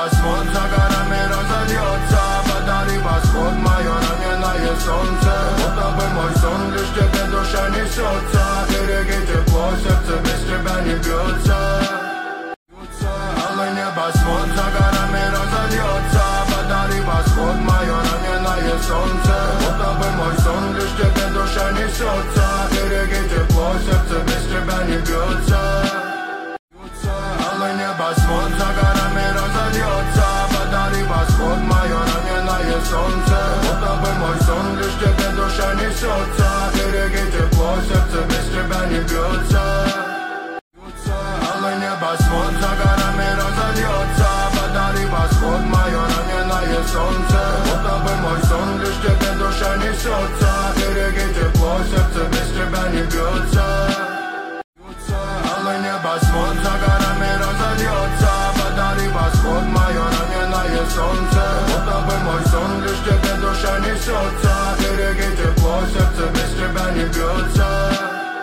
восход, за горами разольется, подари восход, мое раненое солнце. Будто бы мой сон, лишь тебе душа несется. Береги тепло, сердце без тебя не бьется. Алый небосвод, за горами разольется, подари восход, мое раненое солнце. Будто бы мой сон, лишь тебе душа несется. Береги тепло, сердце без тебя не бьется. Алый небосвод, за горами разольется, подари восход, мое раненое солнце. Будто бы мой сон, лишь тебе душа несется. Береги тепло, сердце без тебя не бьется. Алый небосвод, за горами разольется, подари восход, мое раненое солнце. Будто бы мой сон, лишь тебе душа несется. Береги тепло, сердце без тебя не бьется. Алый небосвод, за горами разольется, подари восход, мое раненое солнце. Будто бы мой сон, лишь тебе душа несется.